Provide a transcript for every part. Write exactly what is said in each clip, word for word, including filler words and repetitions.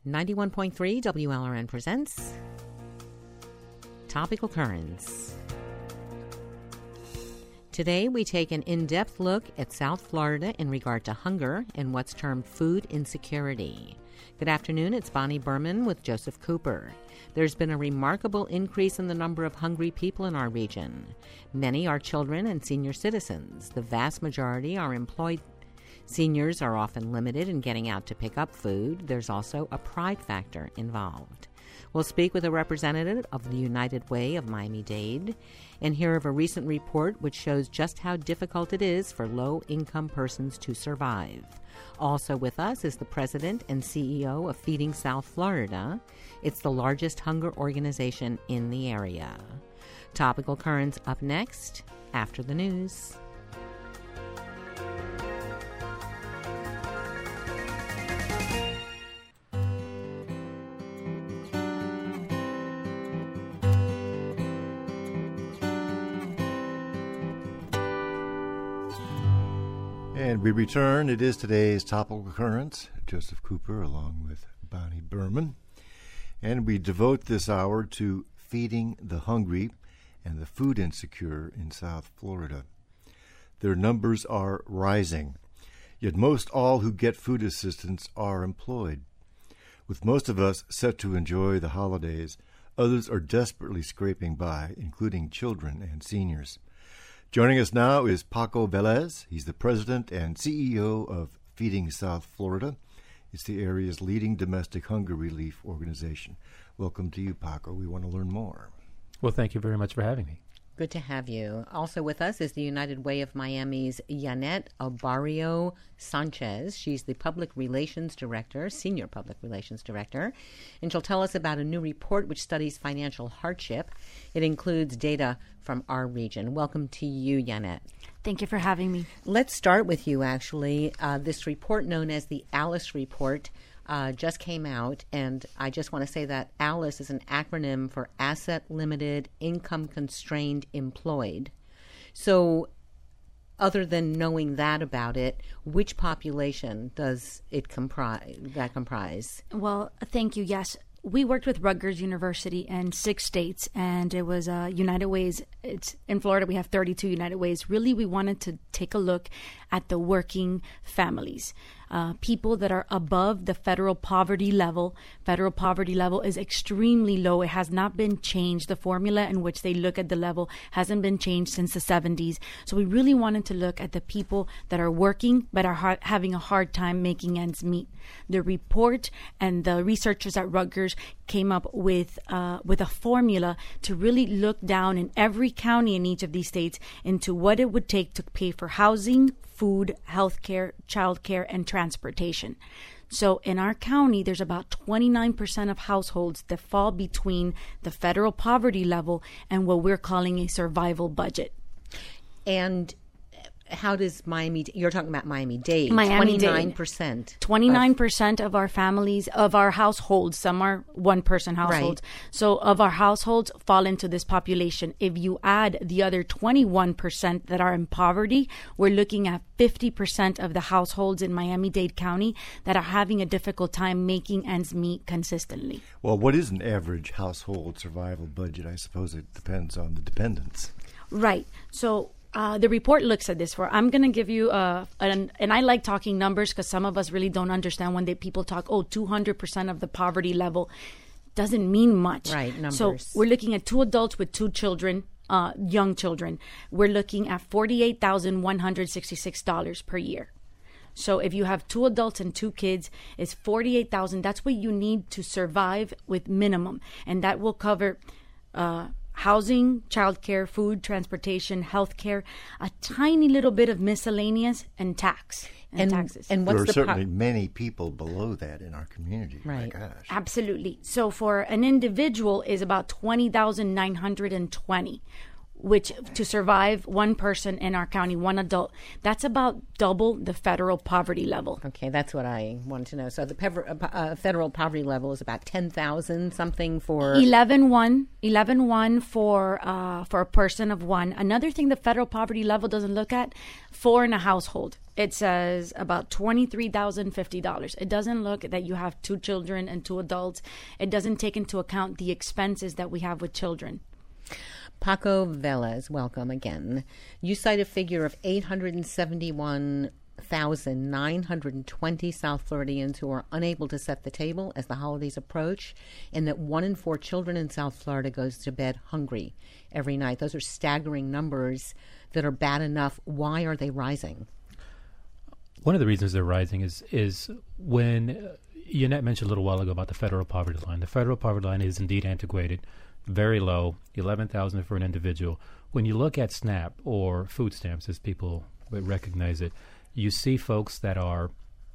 ninety-one point three W L R N presents Topical Currents. Today we take an in-depth look at South Florida in regard to hunger and what's termed food insecurity. Good afternoon, it's Bonnie Berman with Joseph Cooper. There's been a remarkable increase in the number of hungry people in our region. Many are children and senior citizens. The vast majority are employed. Seniors are often limited in getting out to pick up food. There's also a pride factor involved. We'll speak with a representative of the United Way of Miami-Dade and hear of a recent report which shows just how difficult it is for low-income persons to survive. Also with us is the president and C E O of Feeding South Florida. It's the largest hunger organization in the area. Topical Currents up next after the news. And we return. It is today's Topical Currents. Joseph Cooper along with Bonnie Berman. And we devote this hour to feeding the hungry and the food insecure in South Florida. Their numbers are rising, yet most all who get food assistance are employed. With most of us set to enjoy the holidays, others are desperately scraping by, including children and seniors. Joining us now is Paco Velez. He's the president and C E O of Feeding South Florida. It's the area's leading domestic hunger relief organization. Welcome to you, Paco. We want to learn more. Well, thank you very much for having me. Good to have you. Also with us is the United Way of Miami's Yanet Albarrio Sanchez. She's the Public Relations Director, Senior Public Relations Director, and she'll tell us about a new report which studies financial hardship. It includes data from our region. Welcome to you, Yanet. Thank you for having me. Let's start with you, actually. Uh, this report known as the ALICE report Uh, just came out, and I just want to say that ALICE is an acronym for Asset Limited, Income Constrained, Employed. So other than knowing that about it, which population does it comprise, that comprise? Well, thank you. Yes. We worked with Rutgers University in six states, and it was uh, United Ways. It's in Florida. We have thirty-two United Ways. Really, we wanted to take a look at the working families, uh, people that are above the federal poverty level. Federal poverty level is extremely low. It has not been changed. The formula in which they look at the level hasn't been changed since the seventies. So we really wanted to look at the people that are working but are ha- having a hard time making ends meet. The report and the researchers at Rutgers came up with uh, with a formula to really look down in every county in each of these states into what it would take to pay for housing, food, healthcare, childcare, and transportation. So in our county, there's about twenty-nine percent of households that fall between the federal poverty level and what we're calling a survival budget. And how does Miami, you're talking about Miami-Dade, Miami-Dade. twenty-nine percent. twenty-nine percent of, of our families, of our households, some are one-person households. Right. So of our households fall into this population. If you add the other twenty-one percent that are in poverty, we're looking at fifty percent of the households in Miami-Dade County that are having a difficult time making ends meet consistently. Well, what is an average household survival budget? I suppose it depends on the dependents. Right. So Uh, the report looks at this. For I'm going to give you, uh, an, and I like talking numbers because some of us really don't understand when they, people talk, oh, two hundred percent of the poverty level doesn't mean much. Right, numbers. So we're looking at two adults with two children, uh, young children. We're looking at forty-eight thousand one hundred sixty-six dollars per year. So if you have two adults and two kids, it's forty-eight thousand dollars. That's what you need to survive with minimum. And that will cover uh housing, childcare, food, transportation, healthcare, a tiny little bit of miscellaneous, and tax and, and taxes. And what's there are the certainly po- many people below that in our community. Right. My gosh. Absolutely. So for an individual is about twenty thousand nine hundred twenty, which to survive one person in our county, one adult, that's about double the federal poverty level. Okay, that's what I wanted to know. So the pev- uh, federal poverty level is about ten thousand something for eleven one, eleven one for uh, for a person of one. Another thing the federal poverty level doesn't look at, four in a household. it says about twenty-three thousand fifty dollars. It doesn't look that you have two children and two adults. It doesn't take into account the expenses that we have with children. Paco Velez, welcome again. You cite a figure of eight hundred seventy-one thousand nine hundred twenty South Floridians who are unable to set the table as the holidays approach, and that one in four children in South Florida goes to bed hungry every night. Those are staggering numbers that are bad enough. Why are they rising? One of the reasons they're rising is is when uh, Yannette mentioned a little while ago about the federal poverty line. The federal poverty line is indeed antiquated, very low, eleven thousand for an individual. When you look at SNAP or food stamps, as people would recognize it, you see folks that are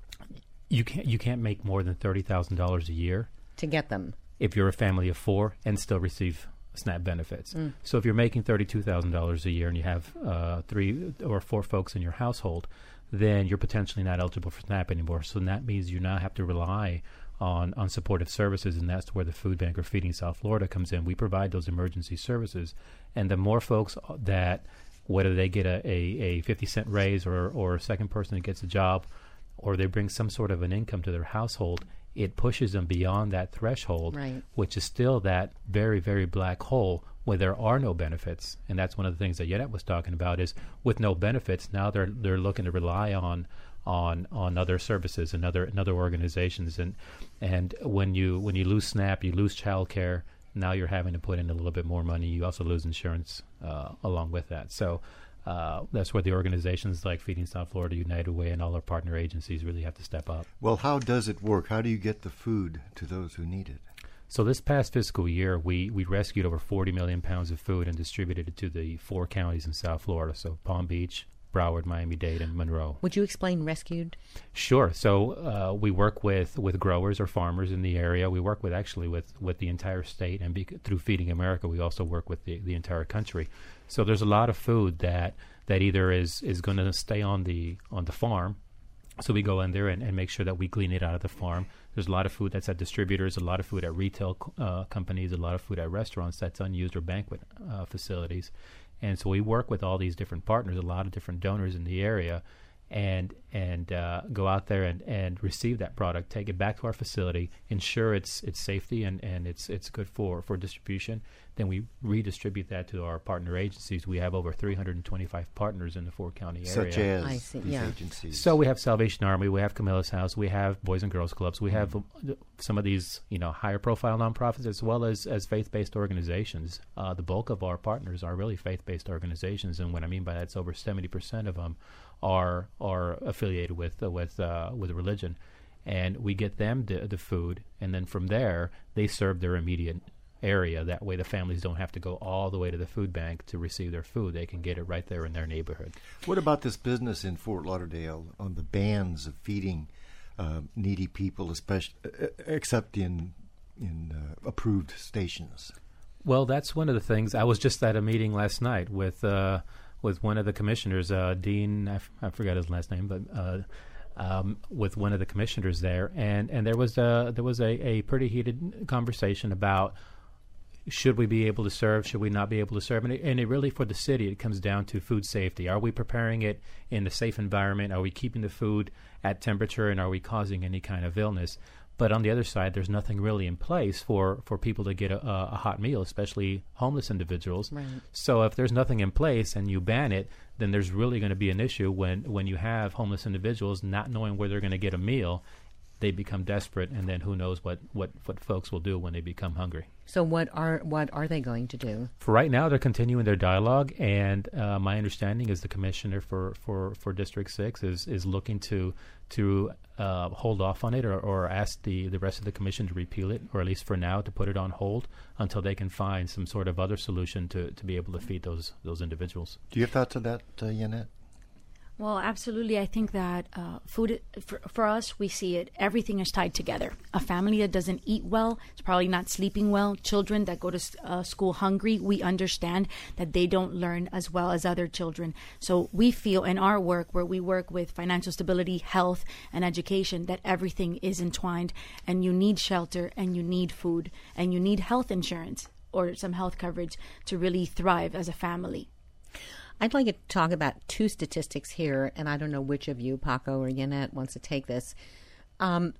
you can't you can't make more than thirty thousand dollars a year to get them if you're a family of four and still receive SNAP benefits. Mm. So if you're making thirty-two thousand dollars a year and you have uh, three or four folks in your household, then you're potentially not eligible for SNAP anymore. So that means you now have to rely on, on supportive services, and that's where the Food Bank or Feeding South Florida comes in. We provide those emergency services, and the more folks that, whether they get a, a, a fifty cent raise or, or a second person that gets a job, or they bring some sort of an income to their household, it pushes them beyond that threshold, right, which is still that very, very black hole where there are no benefits. And that's one of the things that Yannette was talking about is with no benefits, now they're they're looking to rely on on on other services and other and other organizations. And and when you when you lose SNAP, you lose child care. Now you're having to put in a little bit more money. You also lose insurance uh, along with that. So uh, that's where the organizations like Feeding South Florida, United Way, and all our partner agencies really have to step up. Well, how does it work? How do you get the food to those who need it? So this past fiscal year, we, we rescued over forty million pounds of food and distributed it to the four counties in South Florida, so Palm Beach, Broward, Miami-Dade, and Monroe. Would you explain rescued? Sure. So uh, we work with, with growers or farmers in the area. We work with actually with, with the entire state, and be, through Feeding America, we also work with the, the entire country. So there's a lot of food that, that either is, is going to stay on the on the farm. So we go in there and, and make sure that we clean it out of the farm. There's a lot of food that's at distributors, a lot of food at retail uh, companies, a lot of food at restaurants that's unused or banquet uh, facilities. And so we work with all these different partners, a lot of different donors in the area, and and uh, go out there and, and receive that product, take it back to our facility, ensure it's it's safety and, and it's it's good for, for distribution. Then we redistribute that to our partner agencies. We have over three hundred twenty-five partners in the four-county area. Such as I see, these yeah. agencies. So we have Salvation Army, we have Camilla's House, we have Boys and Girls Clubs, we have uh, some of these, you know, higher-profile nonprofits as well as, as faith-based organizations. Uh, the bulk of our partners are really faith-based organizations, and what I mean by that is over seventy percent of them are are affiliated with uh, with uh, with religion, and we get them the, the food, and then from there they serve their immediate area. That way the families don't have to go all the way to the food bank to receive their food. They can get it right there in their neighborhood. What about this business in Fort Lauderdale on the bans of feeding uh, needy people, especially uh, except in in uh, approved stations? Well, that's one of the things. I was just at a meeting last night with uh, with one of the commissioners, uh, Dean. I, f- I forgot his last name, but uh, um, with one of the commissioners there, and, and there was a there was a, a pretty heated conversation about should we be able to serve, should we not be able to serve, and it, and it really for the city it comes down to food safety. Are we preparing it in a safe environment? Are we keeping the food at temperature, and are we causing any kind of illness? But on the other side, there's nothing really in place for, for people to get a, a hot meal, especially homeless individuals. Right. So if there's nothing in place and you ban it, then there's really going to be an issue when, when you have homeless individuals not knowing where they're going to get a meal. They become desperate, and then who knows what, what, what folks will do when they become hungry. So what are what are they going to do? For right now, they're continuing their dialogue, and uh, my understanding is the commissioner for, for, for District six is, is looking to to uh, hold off on it or, or ask the, the rest of the commission to repeal it, or at least for now to put it on hold until they can find some sort of other solution to, to be able to feed those those individuals. Do you have thoughts on that, uh, Yannette? Well, absolutely. I think that uh, food, for, for us, we see it, everything is tied together. A family that doesn't eat well is probably not sleeping well. Children that go to uh, school hungry, we understand that they don't learn as well as other children. So we feel in our work, where we work with financial stability, health, and education, that everything is entwined, and you need shelter, and you need food, and you need health insurance or some health coverage to really thrive as a family. I'd like to talk about two statistics here, and I don't know which of you, Paco or Yannette, wants to take this. Um,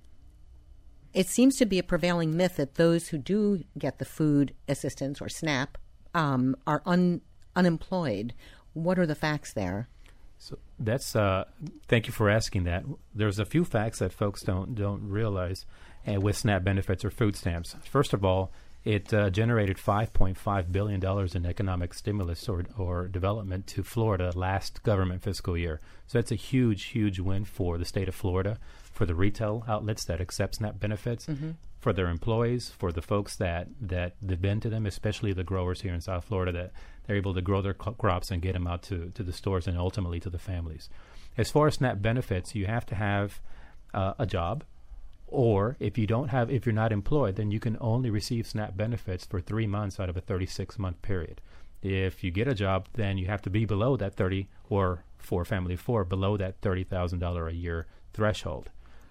it seems to be a prevailing myth that those who do get the food assistance, or SNAP, um, are un- unemployed. What are the facts there? So that's uh, thank you for asking that. There's a few facts that folks don't don't realize uh, with SNAP benefits or food stamps. First of all, it uh, generated five point five billion dollars in economic stimulus or, or development to Florida last government fiscal year. So that's a huge, huge win for the state of Florida, for the retail outlets that accept SNAP benefits, mm-hmm. for their employees, for the folks that, that depend to them, especially the growers here in South Florida, that they're able to grow their co- crops and get them out to, to the stores and ultimately to the families. As far as SNAP benefits, you have to have uh, a job. Or if you don't have, if you're not employed, then you can only receive SNAP benefits for three months out of a thirty-six month period. If you get a job, then you have to be below that thirty, or for a family of four, below that thirty thousand dollars a year threshold.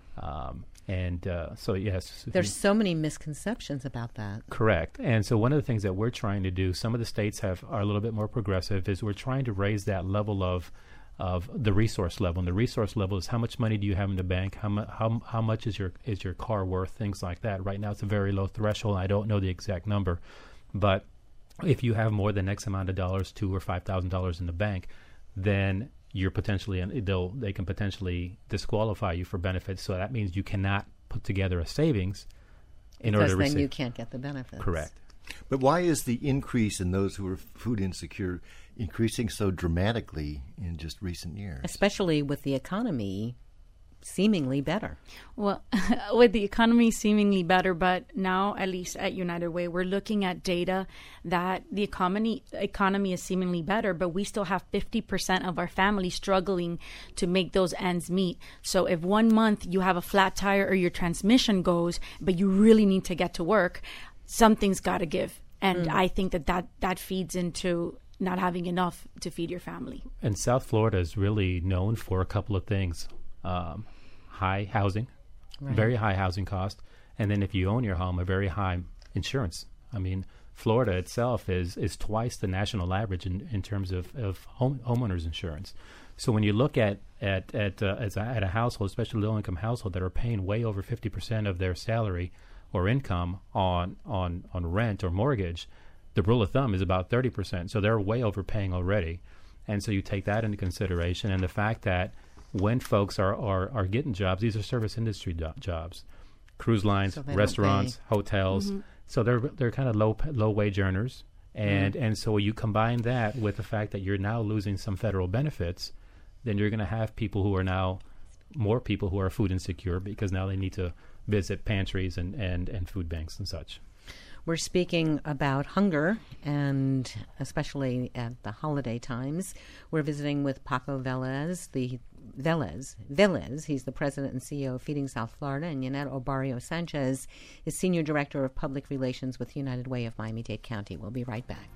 Um, and uh, so, yes. There's so many misconceptions about that. Correct. And so one of the things that we're trying to do, some of the states have are a little bit more progressive, is we're trying to raise that level of of the resource level. And the resource level is how much money do you have in the bank, how, mu- how, how much is your is your car worth, things like that. Right now it's a very low threshold. I don't know the exact number, but if you have more than X amount of dollars, two or five thousand dollars in the bank, then you're potentially they'll they can potentially disqualify you for benefits. So that means you cannot put together a savings in because order to then receive. you can't get the benefits. Correct. But why is the increase in those who are food insecure increasing so dramatically in just recent years? Especially with the economy seemingly better. Well, with the economy seemingly better, but now, at least at United Way, we're looking at data that the economy economy is seemingly better, but we still have fifty percent of our family struggling to make those ends meet. So if one month you have a flat tire or your transmission goes, but you really need to get to work, something's got to give. And mm. I think that, that that feeds into not having enough to feed your family. And South Florida is really known for a couple of things. Um, high housing, right. very high housing cost. And then if you own your home, a very high insurance. I mean, Florida itself is is twice the national average in, in terms of, of home, homeowners insurance. So when you look at at at, uh, as a, at a household, especially low-income household, that are paying way over fifty percent of their salary or income on, on, on rent or mortgage, the rule of thumb is about thirty percent. So they're way overpaying already. And so you take that into consideration, and the fact that when folks are, are, are getting jobs, these are service industry do- jobs, cruise lines, so restaurants, hotels. Mm-hmm. So they're they're kind of low low wage earners, and mm-hmm. and so you combine that with the fact that you're now losing some federal benefits, then you're going to have people who are now more people who are food insecure because now they need to visit pantries and, and, and food banks and such. We're speaking about hunger, and especially at the holiday times. We're visiting with Paco Velez, the Velez, Velez. He's the president and C E O of Feeding South Florida, and Yannette Obarrio Sanchez is senior director of public relations with United Way of Miami-Dade County. We'll be right back.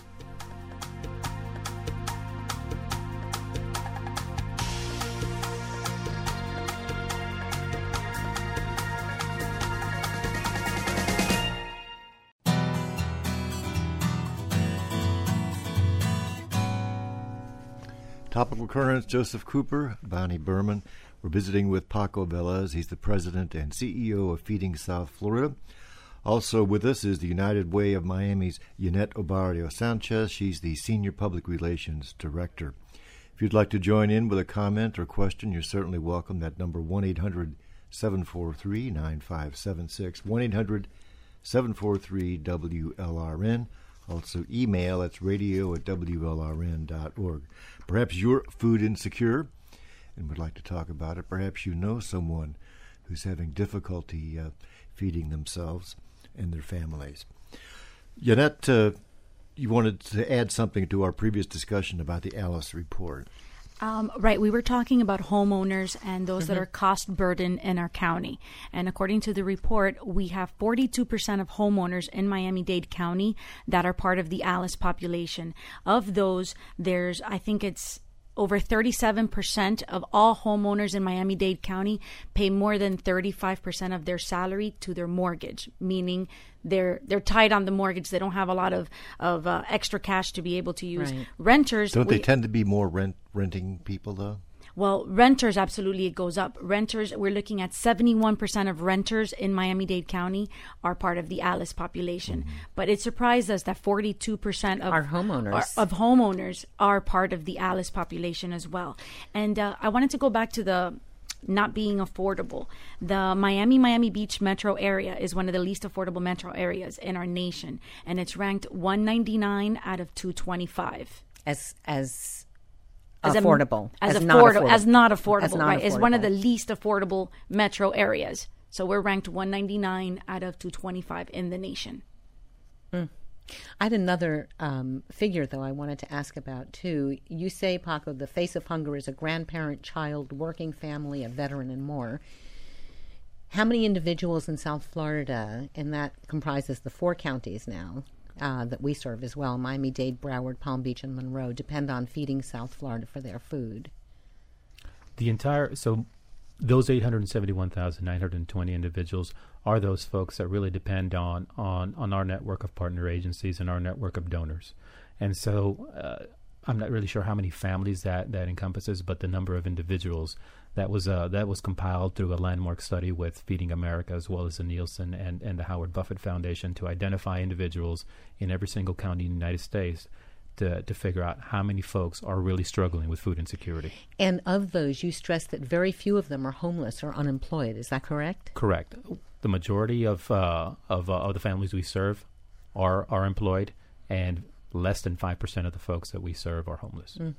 Topical Currents, Joseph Cooper, Bonnie Berman. We're visiting with Paco Velez. He's the president and C E O of Feeding South Florida. Also with us is the United Way of Miami's Yannette Obarrio Sanchez. She's the senior public relations director. If you'd like to join in with a comment or question, you're certainly welcome. That number, one eight hundred seven four three nine five seven six, one eight hundred seven four three W L R N. Also email, it's radio at W L R N dot org. Perhaps you're food insecure and would like to talk about it. Perhaps you know someone who's having difficulty uh, feeding themselves and their families. Yannette, uh, you wanted to add something to our previous discussion about the Alice report. Um, right. We were talking about homeowners and those mm-hmm. that are cost burden in our county. And according to the report, we have forty-two percent of homeowners in Miami-Dade County that are part of the Alice population. Of those, there's, I think it's over thirty-seven percent of all homeowners in Miami-Dade County pay more than thirty-five percent of their salary to their mortgage, meaning they're they're tied on the mortgage. They don't have a lot of, of uh, extra cash to be able to use. Right. Renters... Don't we, they tend to be more rent renting people, though? Well, renters, absolutely, it goes up. Renters, we're looking at seventy-one percent of renters in Miami-Dade County are part of the ALICE population. Mm-hmm. But it surprised us that forty-two percent of our homeowners are, of homeowners are part of the ALICE population as well. And uh, I wanted to go back to the not being affordable. The Miami, Miami Beach metro area is one of the least affordable metro areas in our nation. And it's ranked one ninety-nine out of two twenty-five. As... as As affordable, a, as, as, affordable, not affordable, as not affordable, as not right? affordable. It's one of the least affordable metro areas. So we're ranked one ninety-nine out of two twenty-five in the nation. Mm. I had another um, figure, though, I wanted to ask about, too. You say, Paco, the face of hunger is a grandparent, child, working family, a veteran, and more. How many individuals in South Florida, and that comprises the four counties now, Uh, that we serve as well, Miami-Dade, Broward, Palm Beach, and Monroe, depend on feeding South Florida for their food? The entire, so those eight hundred seventy-one thousand nine hundred twenty individuals are those folks that really depend on, on, on our network of partner agencies and our network of donors. And so uh, I'm not really sure how many families that, that encompasses, but the number of individuals that was uh, that was compiled through a landmark study with Feeding America as well as the Nielsen and, and the Howard Buffett Foundation to identify individuals in every single county in the United States to, to figure out how many folks are really struggling with food insecurity. And of those, you stress that very few of them are homeless or unemployed. Is that correct? Correct. The majority of uh, of, uh, of the families we serve are, are employed, and less than five percent of the folks that we serve are homeless. Mm.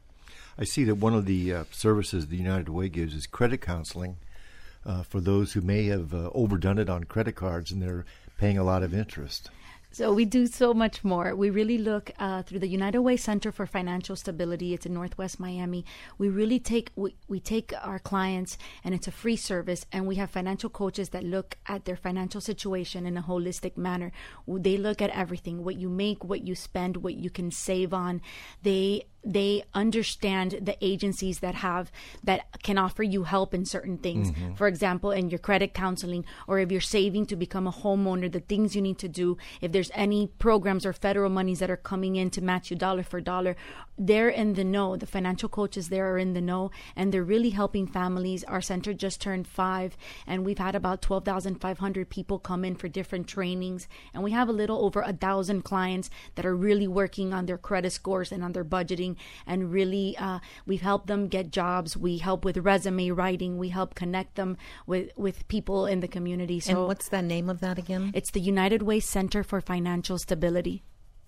I see that one of the uh, services the United Way gives is credit counseling uh, for those who may have uh, overdone it on credit cards and they're paying a lot of interest. So we do so much more. We really look uh, through the United Way Center for Financial Stability. It's in Northwest Miami. We really take we, we take our clients, and it's a free service, and we have financial coaches that look at their financial situation in a holistic manner. They look at everything, what you make, what you spend, what you can save on. They they understand the agencies that have that can offer you help in certain things. Mm-hmm. For example, in your credit counseling, or if you're saving to become a homeowner, the things you need to do. If there's any programs or federal monies that are coming in to match you dollar for dollar, they're in the know. The financial coaches there are in the know, and they're really helping families. Our center just turned five, and we've had about twelve thousand five hundred people come in for different trainings, and we have a little over a thousand clients that are really working on their credit scores and on their budgeting. And really, uh, we've helped them get jobs. We help with resume writing. We help connect them with, with people in the community. So and what's the name of that again? It's the United Way Center for Financial Stability.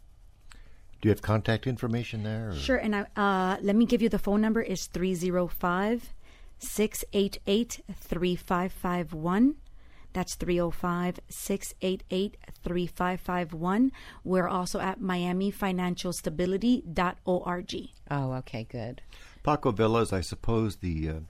Do you have contact information there? Or? Sure. And I, uh, let me give you the phone number. It's three oh five, six eight eight, three five five one. That's three oh five, six eight eight, three five five one. We're also at miami financial stability dot org. Oh, okay, good. Paco Velez, I suppose the uh,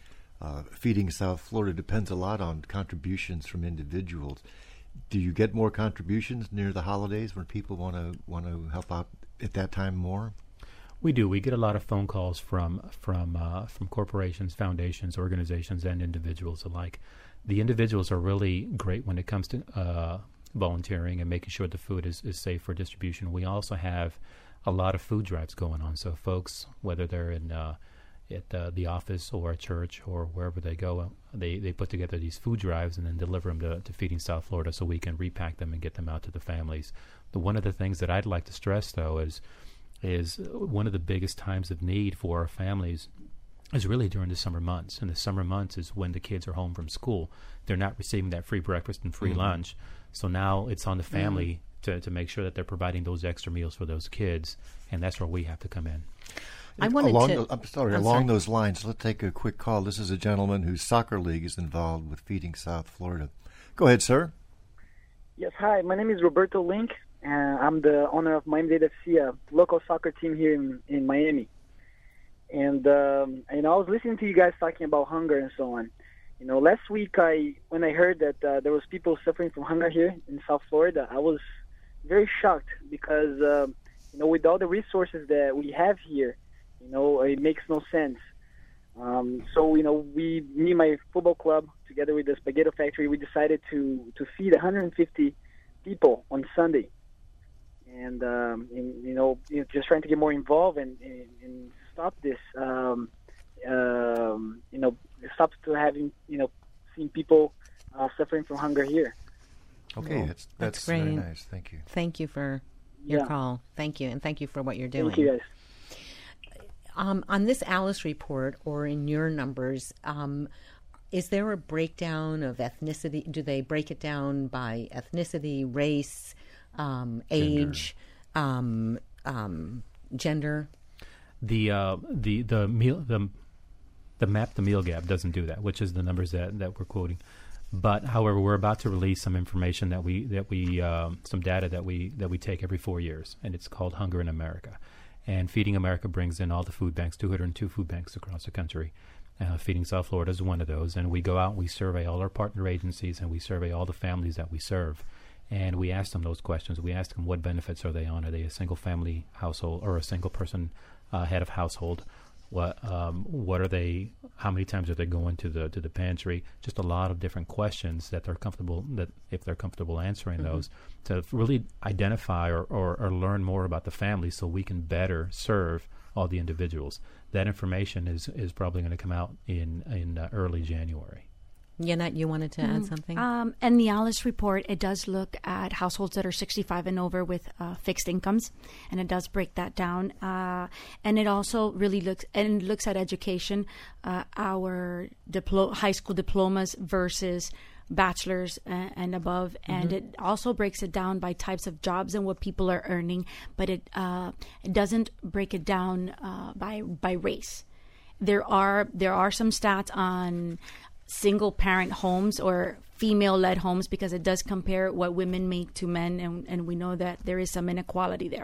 uh, Feeding South Florida depends a lot on contributions from individuals. Do you get more contributions near the holidays when people want to want to help out at that time more? We do. We get a lot of phone calls from from uh, from corporations, foundations, organizations, and individuals alike. The individuals are really great when it comes to uh, volunteering and making sure the food is, is safe for distribution. We also have a lot of food drives going on. So folks, whether they're in uh, at uh, the office or a church or wherever they go, they, they put together these food drives and then deliver them to, to Feeding South Florida so we can repack them and get them out to the families. The, one of the things that I'd like to stress, though, is is one of the biggest times of need for our families is really during the summer months. And the summer months is when the kids are home from school. They're not receiving that free breakfast and free mm-hmm. lunch. So now it's on the family mm-hmm. to, to make sure that they're providing those extra meals for those kids. And that's where we have to come in. I wanted along to... The, I'm sorry, I'm along sorry. those lines, let's take a quick call. This is a gentleman whose soccer league is involved with Feeding South Florida. Go ahead, sir. Yes, hi. My name is Roberto Link, and I'm the owner of Miami-Dade F C, a local soccer team here in, in Miami. And, um, you know, I was listening to you guys talking about hunger and so on. You know, last week I when I heard that uh, there was people suffering from hunger here in South Florida, I was very shocked because, uh, you know, with all the resources that we have here, You know, it makes no sense. Um, so, you know, we, me and my football club, together with the Spaghetto Factory, we decided to, to feed one hundred fifty people on Sunday. And, um, and you, know, you know, just trying to get more involved and, and, and stop this, um, um, you know, stop to having, you know, seeing people uh, suffering from hunger here. Okay, Well, that's, that's that's great. very nice. Thank you. Thank you for your Yeah. call. Thank you, and thank you for what you're doing. Thank you, guys. Um, on this Alice report, or in your numbers, um, is there a breakdown of ethnicity? Do they break it down by ethnicity, race, um, age, um, um, gender? The uh, the the meal the the map the meal gap doesn't do that, which is the numbers that, that we're quoting. But however, we're about to release some information that we that we um, some data that we that we take every four years, and it's called Hunger in America. And Feeding America brings in all the food banks, two hundred two food banks across the country. Uh, Feeding South Florida is one of those. And we go out and we survey all our partner agencies, and we survey all the families that we serve. And we ask them those questions. We ask them what benefits are they on? Are they a single-family household or a single-person uh, head of household? What um, what are they? How many times are they going to the to the pantry? Just a lot of different questions that they're comfortable that if they're comfortable answering mm-hmm. those, to really identify or, or, or learn more about the family, so we can better serve all the individuals. That information is, is probably going to come out in in uh, early January. Yanette, you wanted to mm. add something? Um, in the Alice report, it does look at households that are sixty-five and over with uh, fixed incomes, and it does break that down. Uh, and it also really looks and looks at education, uh, our diplo- high school diplomas versus bachelor's uh, and above, mm-hmm. and it also breaks it down by types of jobs and what people are earning, but it uh, it doesn't break it down uh, by by race. There are there are some stats on single parent homes or female led homes, because it does compare what women make to men, and, and we know that there is some inequality there.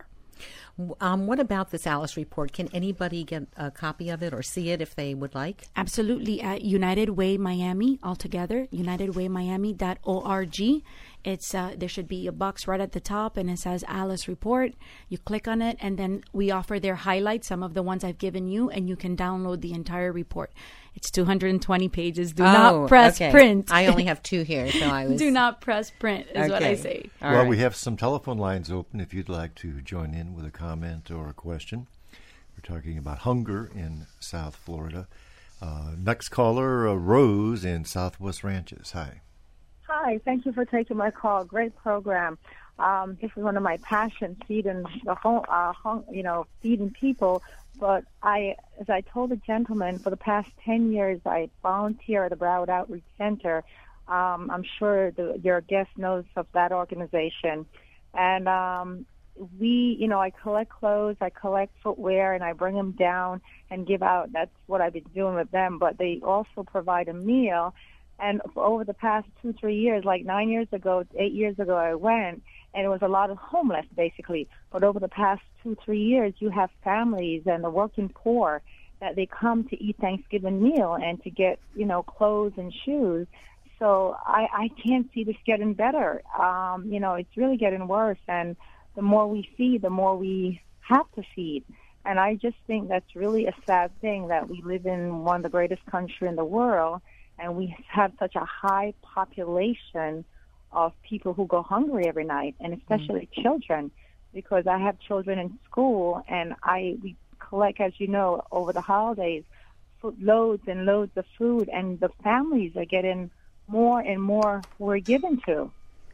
Um, what about this Alice report? Can anybody get a copy of it or see it if they would like? Absolutely. At United Way Miami, altogether, united way miami dot org. It's uh, there should be a box right at the top, and it says Alice Report. You click on it, and then we offer their highlights, some of the ones I've given you, and you can download the entire report. It's two hundred twenty pages. Do oh, not press okay. print. I only have two here, so I was... Do not press print is okay. what I say. All well, right. we have some telephone lines open if you'd like to join in with a comment or a question. We're talking about hunger in South Florida. Uh, next caller, uh, Rose in Southwest Ranches. Hi. Hi, thank you for taking my call. Great program. Um, this is one of my passions, feeding the home, uh, home, you know, feeding people. But I, as I told the gentleman, for the past ten years, I volunteer at the Broward Outreach Center. Um, I'm sure the, your guest knows of that organization. And um, we, you know, I collect clothes, I collect footwear, and I bring them down and give out. That's what I've been doing with them. But they also provide a meal. And for over the past two, three years, like nine years ago, eight years ago, I went, and it was a lot of homeless, basically. But over the past two, three years, you have families and the working poor that they come to eat Thanksgiving meal and to get, you know, clothes and shoes. So I, I can't see this getting better. Um, you know, it's really getting worse. And the more we feed, the more we have to feed. And I just think that's really a sad thing that we live in one of the greatest countries in the world, and we have such a high population of people who go hungry every night, and especially mm. children, because I have children in school, and I we collect, as you know, over the holidays, food, loads and loads of food, and the families are getting more and more we're given to.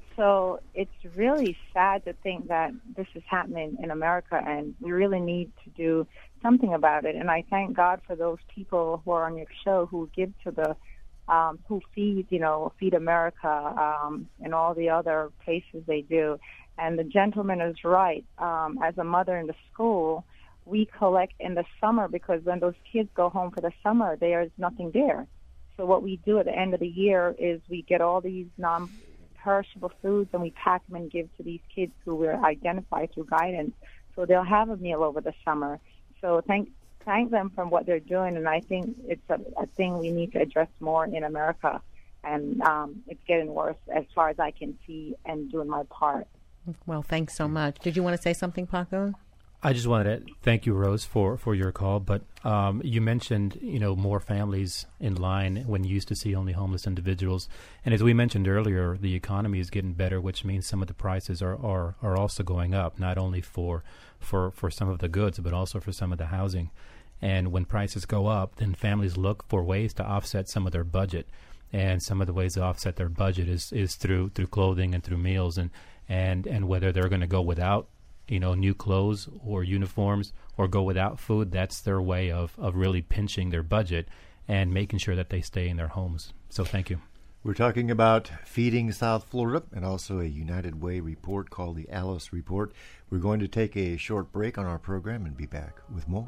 So it's really sad to think that this is happening in America, and we really need to do something about it. And I thank God for those people who are on your show who give to the Um, who feed, you know, Feed America um, and all the other places they do. And the gentleman is right. Um, as a mother in the school, we collect in the summer, because when those kids go home for the summer, there is nothing there. So what we do at the end of the year is we get all these non-perishable foods and we pack them and give to these kids who we're identified through guidance. So they'll have a meal over the summer. So thank thank them for what they're doing, and I think it's a, a thing we need to address more in America, and um, it's getting worse as far as I can see, and doing my part. Well, thanks so much. Did you want to say something, Paco? I just wanted to thank you, Rose, for, for your call. But um, you mentioned, you know, more families in line when you used to see only homeless individuals. And as we mentioned earlier, the economy is getting better, which means some of the prices are, are, are also going up, not only for, for, for some of the goods, but also for some of the housing. And when prices go up, then families look for ways to offset some of their budget. And some of the ways to offset their budget is, is through through clothing and through meals, and, and, and whether they're going to go without, you know, new clothes or uniforms or go without food. That's their way of, of really pinching their budget and making sure that they stay in their homes. So thank you. We're talking about Feeding South Florida and also a United Way report called the Alice Report. We're going to take a short break on our program and be back with more.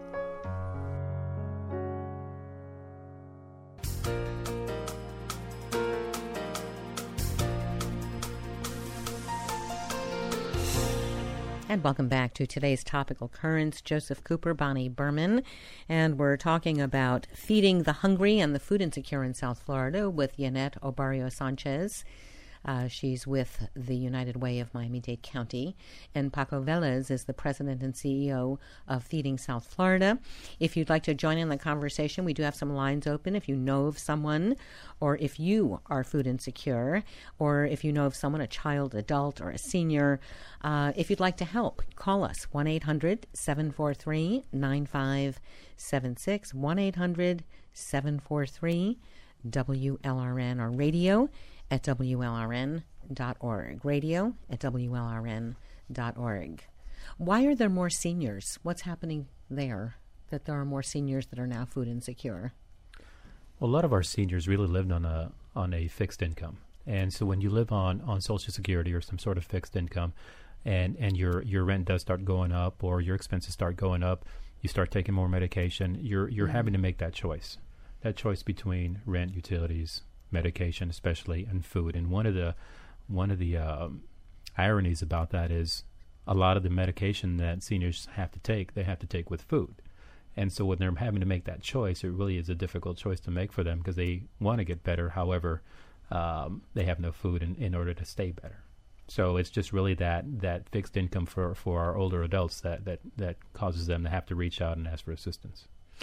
And welcome back to today's Topical Currents. Joseph Cooper, Bonnie Berman, and we're talking about feeding the hungry and the food insecure in South Florida with Yanette Obarrio Sanchez. Uh, she's with the United Way of Miami-Dade County. And Paco Velez is the president and C E O of Feeding South Florida. If you'd like to join in the conversation, we do have some lines open. If you know of someone, or if you are food insecure, or if you know of someone, a child, adult, or a senior, uh, if you'd like to help, call us, one eight hundred seven four three nine five seven six, one eight hundred seven four three W L R N, or radio at W L R N dot org. Radio at W L R N dot org. Why are there more seniors? What's happening there that there are more seniors that are now food insecure? Well, a lot of our seniors really lived on a on a fixed income. And so when you live on, on Social Security or some sort of fixed income, and, and your, your rent does start going up or your expenses start going up, you start taking more medication, you're you're mm-hmm. having to make that choice. That choice between rent, utilities, medication, especially, and food. And one of the one of the um, ironies about that is a lot of the medication that seniors have to take, they have to take with food. And so when they're having to make that choice, it really is a difficult choice to make for them because they want to get better. However, um, they have no food in, in order to stay better. So it's just really that, that fixed income for, for our older adults that, that, that causes them to have to reach out and ask for assistance.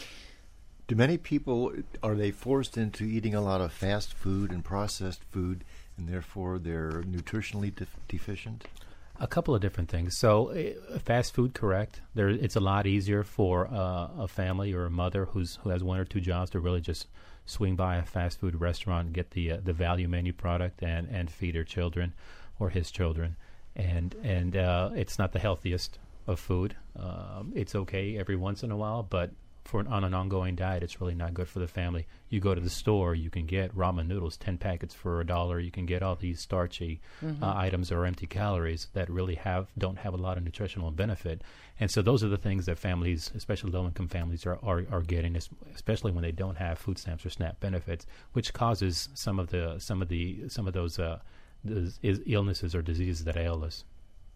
Do many people, are they forced into eating a lot of fast food and processed food, and therefore they're nutritionally def- deficient? A couple of different things. So uh, fast food, correct. There, it's a lot easier for uh, a family or a mother who's who has one or two jobs to really just swing by a fast food restaurant and get the uh, the value menu product and, and feed her children or his children. And, and uh, it's not the healthiest of food. Um, it's okay every once in a while, but for an, on an ongoing diet, it's really not good for the family. You go to the store, you can get ramen noodles, ten packets for a dollar. You can get all these starchy mm-hmm. uh, items or empty calories that really have don't have a lot of nutritional benefit. And so those are the things that families, especially low-income families, are, are, are getting, especially when they don't have food stamps or SNAP benefits, which causes some of the some of the some of those uh, those illnesses or diseases that ail us.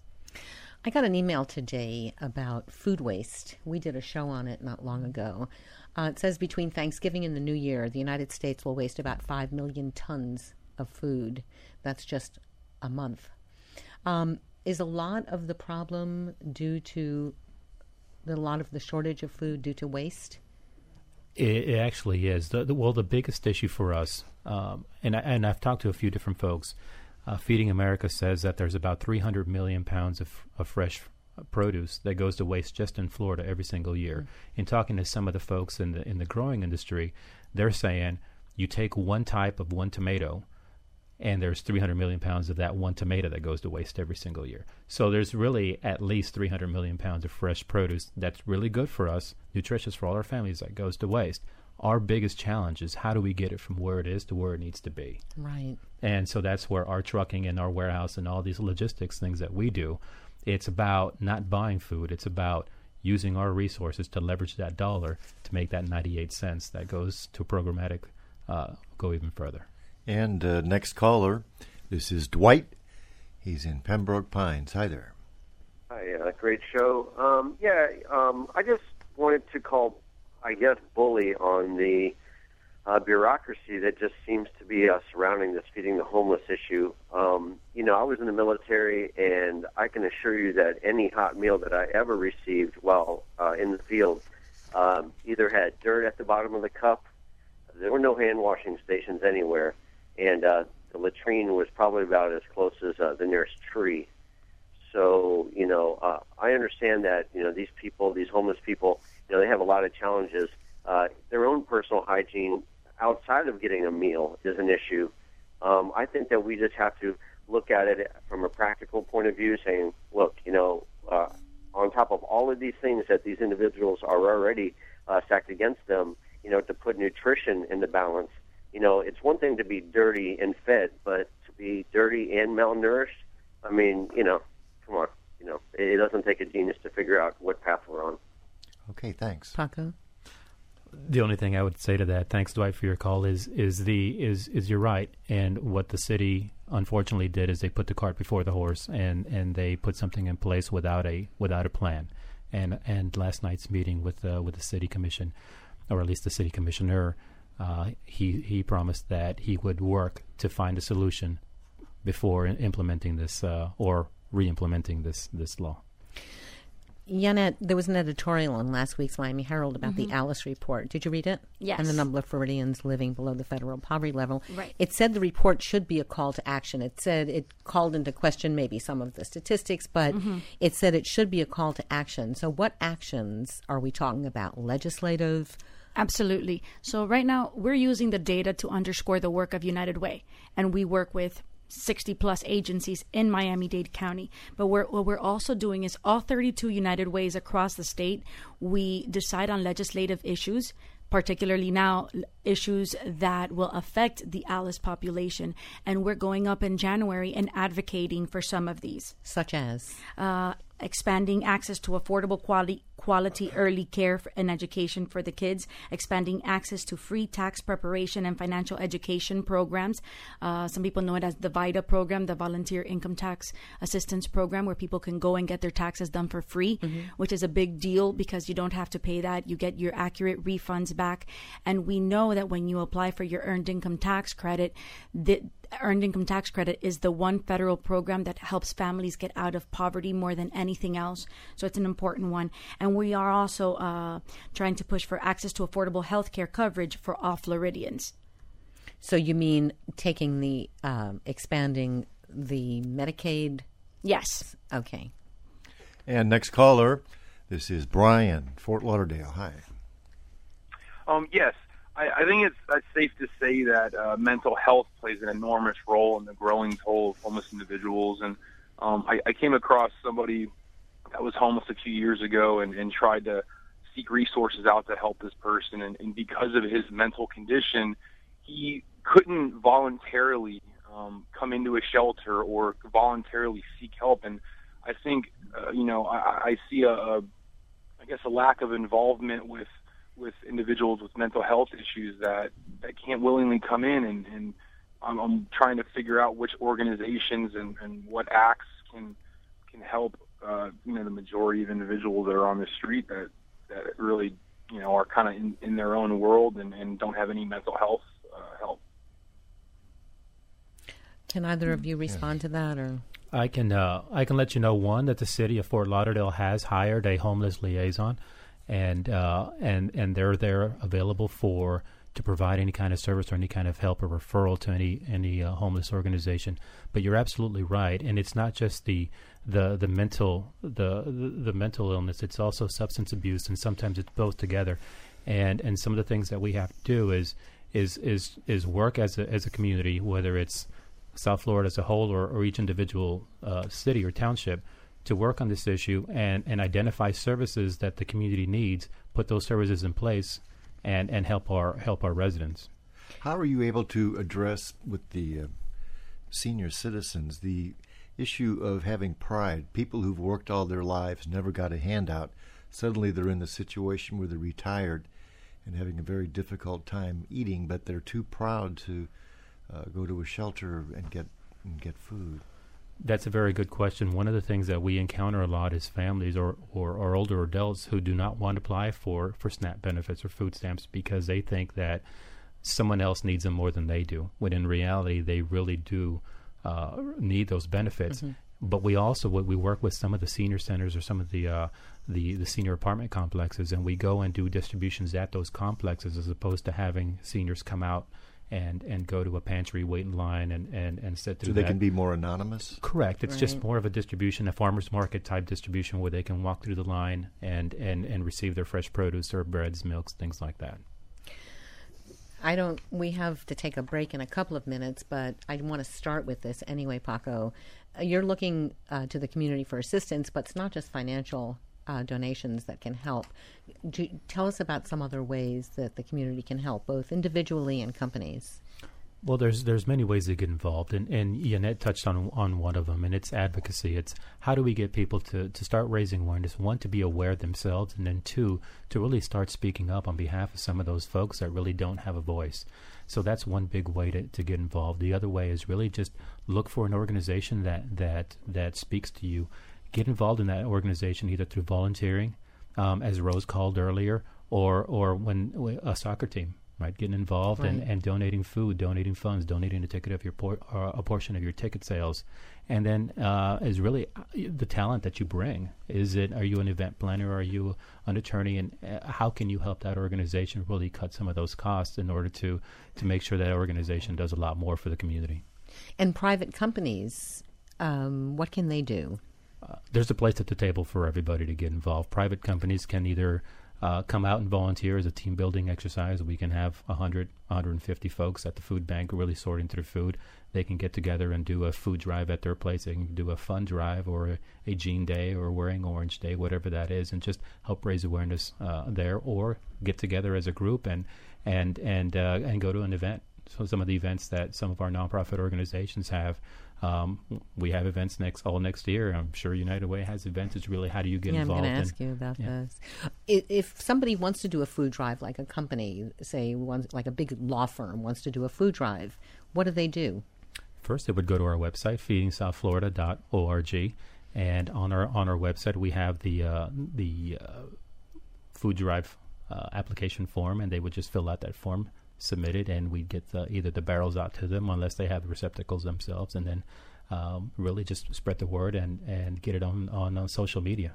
I got an email today about food waste. We did a show on it not long ago. Uh, it says between Thanksgiving and the New Year, the United States will waste about five million tons of food. That's just a month. Um, is a lot of the problem due to the, a lot of the shortage of food due to waste? It, it actually is. The, the, well, the biggest issue for us, um, and, I, and I've talked to a few different folks, Uh, Feeding America says that there's about three hundred million pounds of, of fresh uh, produce that goes to waste just in Florida every single year. Mm-hmm. In talking to some of the folks in the in the growing industry, they're saying you take one type of one tomato, and there's three hundred million pounds of that one tomato that goes to waste every single year. So there's really at least three hundred million pounds of fresh produce that's really good for us, nutritious for all our families, that goes to waste. Our biggest challenge is how do we get it from where it is to where it needs to be. Right. And so that's where our trucking and our warehouse and all these logistics things that we do, it's about not buying food. It's about using our resources to leverage that dollar to make that ninety-eight cents that goes to programmatic uh, go even further. And uh, next caller, this is Dwight. He's in Pembroke Pines. Hi there. Hi, uh, great show. Um, yeah, um, I just wanted to call, I guess, bully on the uh, bureaucracy that just seems to be uh, surrounding this feeding the homeless issue. Um, you know, I was in the military, and I can assure you that any hot meal that I ever received while uh, in the field um, either had dirt at the bottom of the cup. There were no hand washing stations anywhere, and uh, the latrine was probably about as close as uh, the nearest tree. So, you know, uh, I understand that, you know, these people, these homeless people, you know, they have a lot of challenges. Uh, their own personal hygiene outside of getting a meal is an issue. Um, I think that we just have to look at it from a practical point of view, saying, look, you know, uh, on top of all of these things that these individuals are already uh, stacked against them, you know, to put nutrition in the balance. You know, it's one thing to be dirty and fed, but to be dirty and malnourished, I mean, you know, come on. You know, it doesn't take a genius to figure out what path we're on. Okay, thanks. Paco? The only thing I would say to that, thanks Dwight for your call, is is the is is you're right. And what the city unfortunately did is they put the cart before the horse, and, and they put something in place without a without a plan. And and last night's meeting with uh, with the city commission, or at least the city commissioner, uh, he he promised that he would work to find a solution before implementing this uh, or re-implementing this this law. Yannette, there was an editorial in last week's Miami Herald about Mm-hmm. the Alice report. Did you read it? Yes. And the number of Floridians living below the federal poverty level. Right. It said the report should be a call to action. It said it called into question maybe some of the statistics, but Mm-hmm. it said it should be a call to action. So what actions are we talking about? Legislative? Absolutely. So right now, we're using the data to underscore the work of United Way, and we work with sixty plus agencies in Miami-Dade County. But we're, what we're also doing is all thirty-two United Ways across the state, we decide on legislative issues, particularly now issues that will affect the Alice population. And we're going up in January and advocating for some of these. Such as? Uh, expanding access to affordable quality quality early care and education for the kids, expanding access to free tax preparation and financial education programs. Uh, some people know it as the VITA program, the Volunteer Income Tax Assistance Program, where people can go and get their taxes done for free, mm-hmm. which is a big deal because you don't have to pay that. You get your accurate refunds back. And we know that when you apply for your earned income tax credit, the Earned Income Tax Credit is the one federal program that helps families get out of poverty more than anything else. So it's an important one. And we are also uh, trying to push for access to affordable health care coverage for all Floridians. So you mean taking the, um, expanding the Medicaid? Yes. Okay. And next caller, this is Brian, Fort Lauderdale. Hi. Um, yes. I, I think it's, it's safe to say that uh, mental health plays an enormous role in the growing toll of homeless individuals. And um, I, I came across somebody that was homeless a few years ago and, and tried to seek resources out to help this person. And, and because of his mental condition, he couldn't voluntarily um, come into a shelter or voluntarily seek help. And I think, uh, you know, I, I see a, a, I guess, a lack of involvement with with individuals with mental health issues that, that can't willingly come in, and, and I'm, I'm trying to figure out which organizations and, and what acts can can help uh, you know the majority of individuals that are on the street that, that really you know are kind of in, in their own world and, and don't have any mental health uh, help. Can either of you respond to that, or? I can uh, I can let you know, one, that the city of Fort Lauderdale has hired a homeless liaison. And uh, and and they're there available for to provide any kind of service or any kind of help or referral to any any uh, homeless organization. But you're absolutely right, and it's not just the the the mental the, the the mental illness. It's also substance abuse, and sometimes it's both together. And and some of the things that we have to do is is is is work as a as a community, whether it's South Florida as a whole or, or each individual uh, city or township, to work on this issue and, and identify services that the community needs, put those services in place, and, and help our help our residents. How are you able to address with the uh, senior citizens the issue of having pride? People who've worked all their lives, never got a handout, suddenly they're in the situation where they're retired and having a very difficult time eating, but they're too proud to uh, go to a shelter and get and get food. That's a very good question. One of the things that we encounter a lot is families or, or, or older adults who do not want to apply for, for SNAP benefits or food stamps because they think that someone else needs them more than they do, when in reality they really do uh, need those benefits. Mm-hmm. But we also we work with some of the senior centers or some of the, uh, the the senior apartment complexes, and we go and do distributions at those complexes as opposed to having seniors come out and, and go to a pantry, wait in line, and, and, and sit through So they that. can be more anonymous? Correct. It's Right. just more of a distribution, a farmer's market type distribution where they can walk through the line and, and, and receive their fresh produce or breads, milks, things like that. I don't. We have to take a break in a couple of minutes, but I want to start with this anyway, Paco. Uh, you're looking uh, to the community for assistance, but it's not just financial uh, donations that can help. Do, tell us about some other ways that the community can help, both individually and companies. Well, there's there's many ways to get involved, and, and Yannette touched on on one of them, and it's advocacy. It's how do we get people to, to start raising awareness, one, to be aware themselves, and then two, to really start speaking up on behalf of some of those folks that really don't have a voice. So that's one big way to, to get involved. The other way is really just look for an organization that, that, that speaks to you. Get involved in that organization either through volunteering, um, as Rose called earlier, or, or when a soccer team. Right, getting involved Right. and, and donating food, donating funds, donating a ticket of your por- uh, a portion of your ticket sales, and then uh, is really uh, the talent that you bring. Is it? Are you an event planner? Are you an attorney? And uh, how can you help that organization really cut some of those costs in order to to make sure that organization does a lot more for the community? And private companies, um, what can they do? Uh, there's a place at the table for everybody to get involved. Private companies can either Uh, come out and volunteer as a team building exercise. We can have one hundred, one hundred fifty folks at the food bank really sorting through food. They can get together and do a food drive at their place. They can do a fun drive or a, a Jean Day or Wearing Orange Day, whatever that is, and just help raise awareness uh, there, or get together as a group and and and uh, and go to an event. So some of the events that some of our nonprofit organizations have, um, we have events next all next year. I'm sure United Way has events. It's really how do you get yeah, involved? I'm going to and, ask you about yeah. this. If, if somebody wants to do a food drive, like a company, say, wants, like a big law firm wants to do a food drive, what do they do? First, they would go to our website, feeding south florida dot org, and on our on our website we have the uh, the uh, food drive uh, application form, and they would just fill out that form, submit it, and we'd get the, either the barrels out to them unless they have the receptacles themselves, and then um, really just spread the word and, and get it on, on, on social media.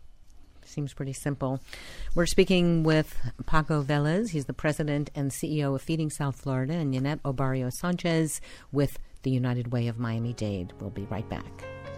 Seems pretty simple. We're speaking with Paco Velez. He's the president and C E O of Feeding South Florida, and Yannette Obarrio Sanchez with the United Way of Miami-Dade. We'll be right back.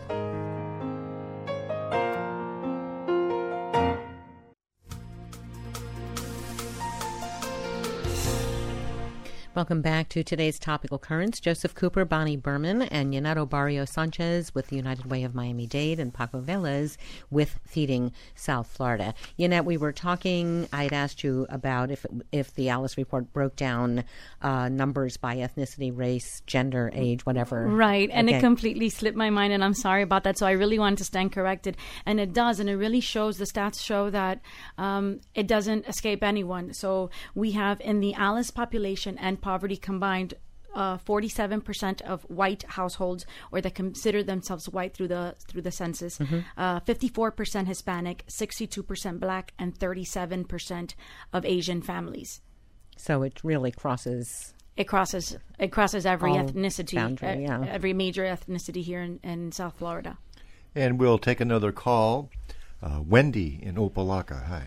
Welcome back to today's Topical Currents. Joseph Cooper, Bonnie Berman, and Yannette Obarrio Sanchez with the United Way of Miami-Dade, and Paco Velez with Feeding South Florida. Yannette, we were talking, I had asked you about if if the Alice report broke down uh, numbers by ethnicity, race, gender, age, whatever. Right, and Okay. it completely slipped my mind, and I'm sorry about that. So I really wanted to stand corrected, and it does, and it really shows, the stats show that um, it doesn't escape anyone. So we have in the Alice population and poverty combined, uh, forty-seven percent of white households, or that consider themselves white through the through the census, Mm-hmm. uh, fifty-four percent Hispanic, sixty-two percent Black, and thirty-seven percent of Asian families. So it really crosses. It crosses it crosses every All ethnicity, boundary, e- yeah. every major ethnicity here in, in South Florida. And we'll take another call. Uh, Wendy in Opelika. Hi.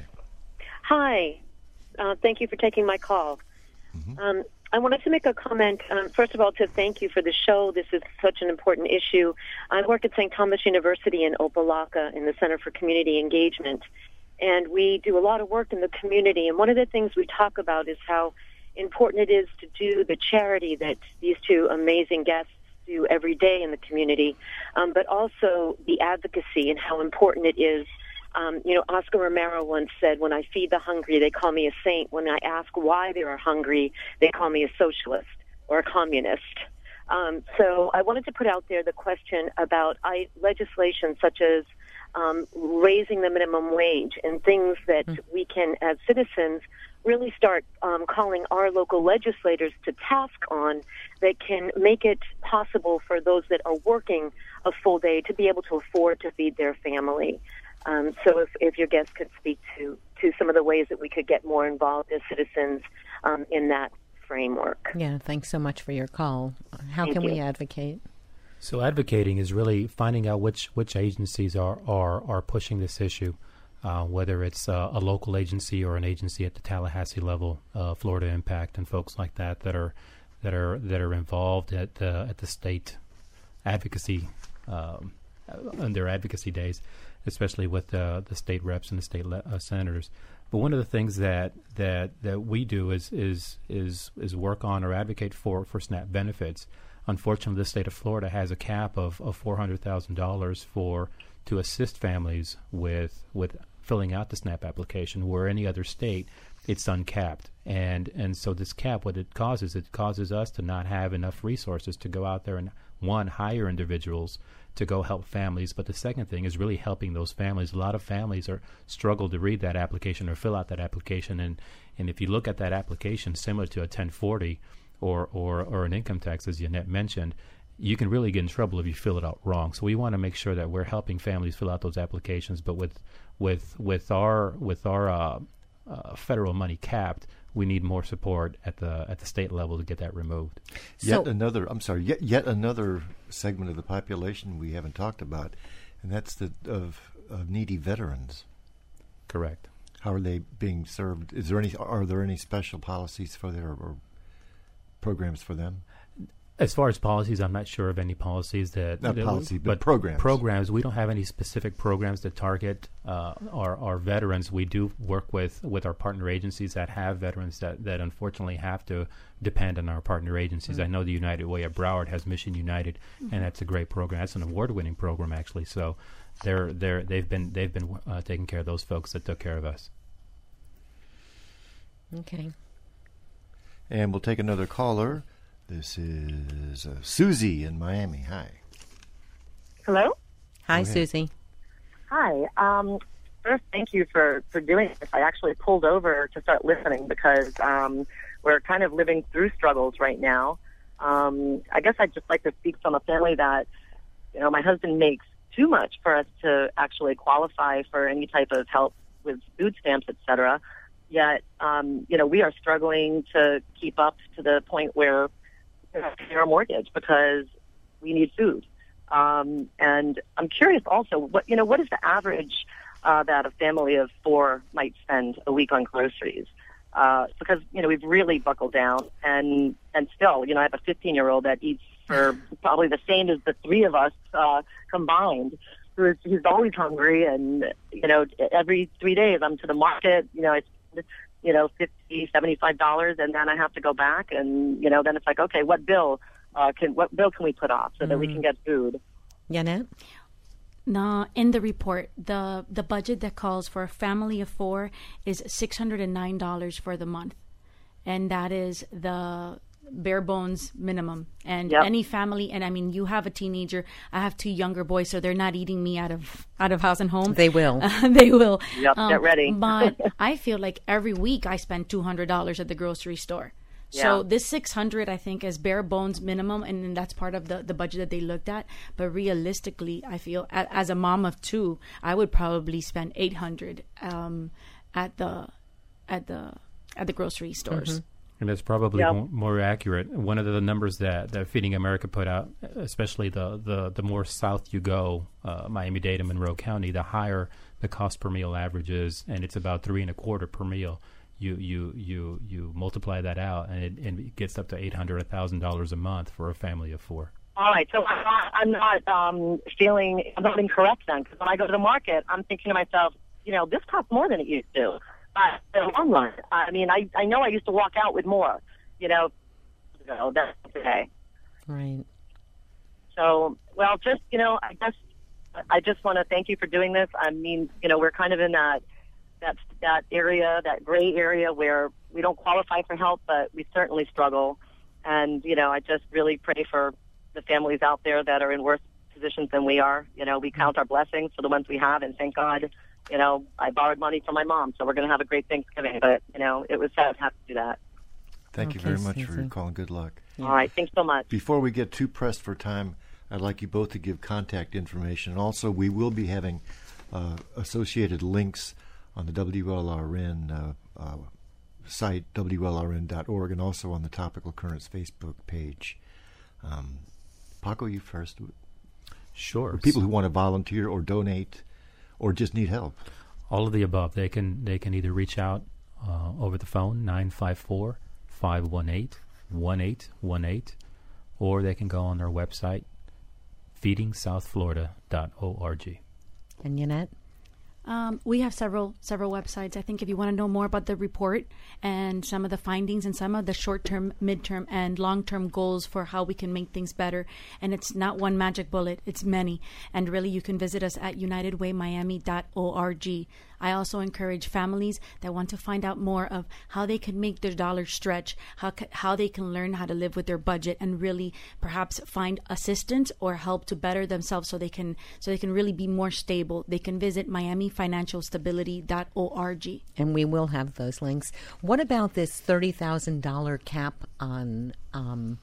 Hi. Uh, thank you for taking my call. Mm-hmm. Um, I wanted to make a comment, um, first of all, to thank you for the show. This is such an important issue. I work at Saint Thomas University in Opelika in the Center for Community Engagement, and we do a lot of work in the community. And one of the things we talk about is how important it is to do the charity that these two amazing guests do every day in the community, um, but also the advocacy and how important it is. Um, you know, Oscar Romero once said, when I feed the hungry, they call me a saint. When I ask why they are hungry, they call me a socialist or a communist. Um, so I wanted to put out there the question about I, legislation such as um, raising the minimum wage and things that mm. we can, as citizens, really start um, calling our local legislators to task on that can make it possible for those that are working a full day to be able to afford to feed their family. Um, so if, if your guests could speak to, to some of the ways that we could get more involved as citizens um, in that framework. Yeah, thanks so much for your call. How Thank can you. we advocate? So advocating is really finding out which which agencies are are, are pushing this issue, uh, whether it's uh, a local agency or an agency at the Tallahassee level, uh, Florida Impact, and folks like that that are that are that are involved at the at the state advocacy um, on their advocacy days, especially with uh, the state reps and the state le- uh, senators. But one of the things that that, that we do is is is is work on or advocate for for SNAP benefits. Unfortunately, the state of Florida has a cap of, of four hundred thousand dollars for to assist families with with filling out the SNAP application. Where any other state, it's uncapped, and and so this cap, what it causes, it causes us to not have enough resources to go out there and one hire individuals to go help families. But the second thing is really helping those families. A lot of families are struggle to read that application or fill out that application, and and if you look at that application, similar to a ten forty. Or, or, or an income tax, as Yannette mentioned, you can really get in trouble if you fill it out wrong. So we want to make sure that we're helping families fill out those applications. But with with with our with our uh, uh, federal money capped, we need more support at the at the state level to get that removed. Yet so, another, I'm sorry, yet yet another segment of the population we haven't talked about, and that's the of, of needy veterans. Correct. How are they being served? Is there any? Are there any special policies for their or programs for them? As far as policies, I'm not sure of any policies that... Not that policy, but, but programs. Programs. We don't have any specific programs that target uh, our, our veterans. We do work with, with our partner agencies that have veterans that, that unfortunately have to depend on our partner agencies. Mm-hmm. I know the United Way at Broward has Mission United, mm-hmm. and that's a great program. That's an award-winning program, actually. So they're, they're, they've been, they've been uh, taking care of those folks that took care of us. Okay. And we'll take another caller. This is uh, Susie in Miami. Hi. Hello? Hi, Susie. Hi. Um, first, thank you for, for doing this. I actually pulled over to start listening because um, we're kind of living through struggles right now. Um, I guess I'd just like to speak from a family that, you know, my husband makes too much for us to actually qualify for any type of help with food stamps, et cetera. Yet, um, you know, we are struggling to keep up to the point where we have to pay our mortgage because we need food. Um, and I'm curious also, what you know, what is the average uh, that a family of four might spend a week on groceries? Uh, because, you know, we've really buckled down. And, and still, you know, I have a fifteen-year-old that eats for probably the same as the three of us uh, combined. Who's, he's always hungry. And, you know, every three days I'm to the market, you know, it's you know, fifty, seventy-five dollars, and then I have to go back, and, you know, then it's like, okay, what bill uh, can what bill can we put off so mm. that we can get food? Yannette? No, in the report, the the budget that calls for a family of four is six hundred nine dollars for the month, and that is the bare bones minimum. And yep. any family, and I mean, you have a teenager, I have two younger boys, so they're not eating me out of out of house and home. They will. Uh, they will. Yep, um, get ready. But I feel like every week I spend two hundred dollars at the grocery store. Yeah. So this six hundred, I think, is bare bones minimum, and that's part of the, the budget that they looked at. But realistically, I feel a, as a mom of two, I would probably spend eight hundred um, at the at the at the grocery stores. Mm-hmm. And that's probably yep. more, more accurate. One of the numbers that, that Feeding America put out, especially the, the, the more south you go, uh, Miami-Dade and Monroe County, the higher the cost per meal average is, and it's about three and a quarter per meal. You you you you multiply that out, and it, and it gets up to eight hundred, a thousand dollars a month for a family of four. All right, so I'm not, I'm not um, feeling I'm not incorrect then, because when I go to the market, I'm thinking to myself, you know, this costs more than it used to. But in the long run, I mean, I, I know I used to walk out with more, you know, you know, that's today. Right. So, well, just, you know, I guess I just want to thank you for doing this. I mean, you know, we're kind of in that, that, that area, that gray area where we don't qualify for help, but we certainly struggle. And, you know, I just really pray for the families out there that are in worse positions than we are. You know, we count our blessings for the ones we have, and thank God. You know, I borrowed money from my mom, so we're going to have a great Thanksgiving. But, you know, it was sad to have to do that. Thank okay, you very much Susie. for your call, and good luck. Yeah. All right, thanks so much. Before we get too pressed for time, I'd like you both to give contact information. And also, we will be having uh, associated links on the W L R N uh, uh, site, W L R N dot org, and also on the Topical Currents Facebook page. Um, Paco, you first. Sure. For people who want to volunteer or donate or just need help. All of the above. They can they can either reach out uh, over the phone, nine five four, five one eight, one eight one eight, or they can go on their website, feeding south florida dot org. And Yannette? Um, we have several several websites. I think if you want to know more about the report and some of the findings and some of the short-term, mid-term, and long-term goals for how we can make things better, and it's not one magic bullet, it's many. And really, you can visit us at united way miami dot org. I also encourage families that want to find out more of how they can make their dollars stretch, how ca- how they can learn how to live with their budget, and really perhaps find assistance or help to better themselves so they can so they can really be more stable. They can visit miami financial stability dot org. And we will have those links. What about this thirty thousand dollars cap on, um,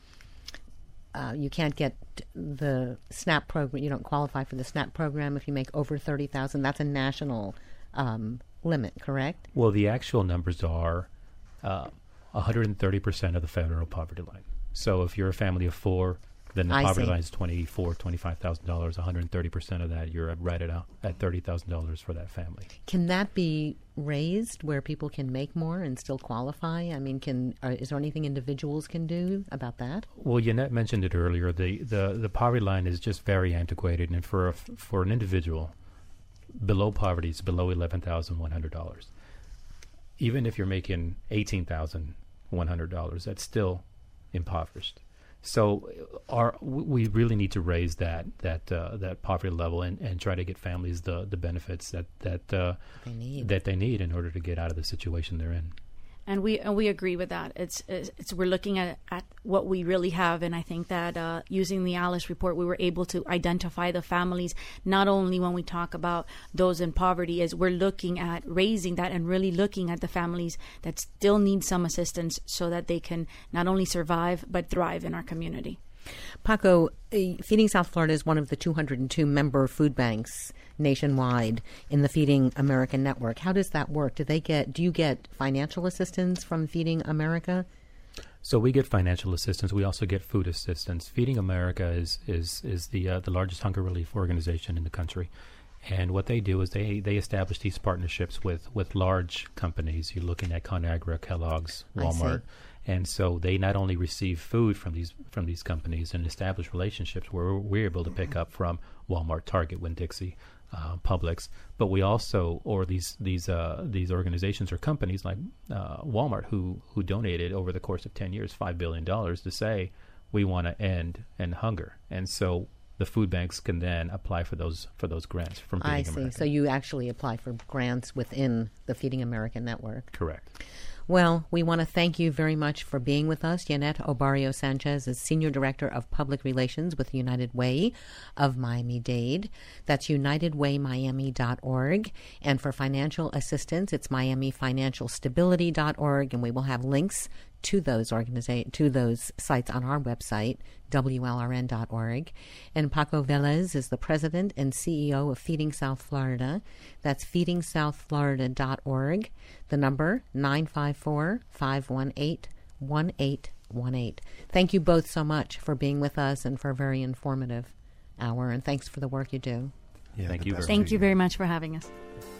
uh, you can't get the SNAP program, you don't qualify for the SNAP program if you make over thirty thousand dollars. That's a national um, limit, correct? Well, the actual numbers are uh, one hundred thirty percent of the federal poverty line. So if you're a family of four, then the I poverty see. line is twenty-four thousand dollars, twenty-five thousand dollars. one hundred thirty percent of that, you're at, right at, at thirty thousand dollars for that family. Can that be raised where people can make more and still qualify? I mean, can uh, is there anything individuals can do about that? Well, Yannette mentioned it earlier. The, the, the poverty line is just very antiquated, and for a, for an individual, below poverty is below eleven thousand one hundred dollars. Even if you're making eighteen thousand one hundred dollars, that's still impoverished. So our, we really need to raise that that uh, that poverty level and, and try to get families the, the benefits that that uh, They need. that they need in order to get out of the situation they're in. And we and we agree with that. It's, it's, it's we're looking at, at what we really have, and I think that uh, using the ALICE report, we were able to identify the families. Not only when we talk about those in poverty, is we're looking at raising that and really looking at the families that still need some assistance, so that they can not only survive but thrive in our community. Paco, uh, Feeding South Florida is one of the two hundred two member food banks nationwide in the Feeding America network. How does that work? Do they get? Do you get financial assistance from Feeding America? So we get financial assistance. We also get food assistance. Feeding America is is is the uh, the largest hunger relief organization in the country, and what they do is they, they establish these partnerships with, with large companies. You're looking at ConAgra, Kellogg's, Walmart. And so they not only receive food from these from these companies and establish relationships where we're able to pick up from Walmart, Target, Winn-Dixie, uh, Publix, but we also, or these these uh, these organizations or companies like uh, Walmart, who who donated over the course of ten years five billion dollars to say we want to end end hunger, and so the food banks can then apply for those for those grants from Feeding I see. America. So you actually apply for grants within the Feeding America network. Correct. Well, we want to thank you very much for being with us. Yannette Obarrio Sanchez is Senior Director of Public Relations with United Way of Miami-Dade. That's united way miami dot org. And for financial assistance, it's miami financial stability dot org. And we will have links to those organiza- to those sites on our website, W L R N dot org. And Paco Velez is the President and C E O of Feeding South Florida. That's feeding south florida dot org. The number, nine five four, five one eight, one eight one eight. Thank you both so much for being with us and for a very informative hour. And thanks for the work you do. Yeah, Thank the you best very Thank to you very much for having us.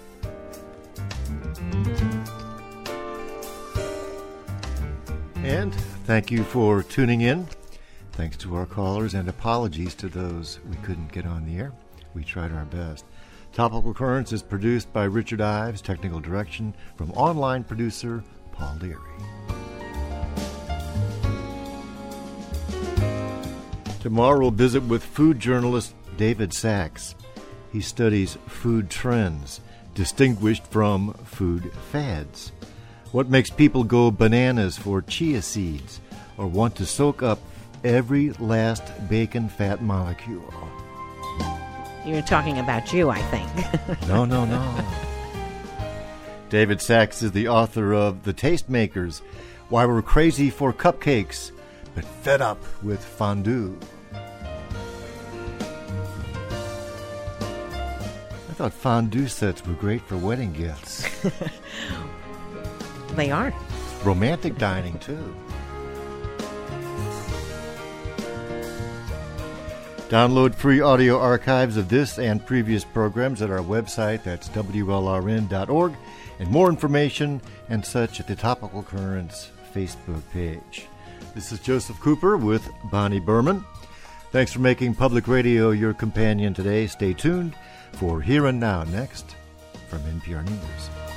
And thank you for tuning in. Thanks to our callers, and apologies to those we couldn't get on the air. We tried our best. Topical Currents is produced by Richard Ives, technical direction from online producer Paul Leary. Tomorrow we'll visit with food journalist David Sachs. He studies food trends, distinguished from food fads. What makes people go bananas for chia seeds or want to soak up every last bacon fat molecule? You're talking about you, I think. No, no, no. David Sachs is the author of The Tastemakers, Why We're Crazy for Cupcakes, but Fed Up with Fondue. I thought fondue sets were great for wedding gifts. They are. Romantic dining, too. Download free audio archives of this and previous programs at our website. That's W L R N dot org. And more information and such at the Topical Currents Facebook page. This is Joseph Cooper with Bonnie Berman. Thanks for making public radio your companion today. Stay tuned for Here and Now next from N P R News.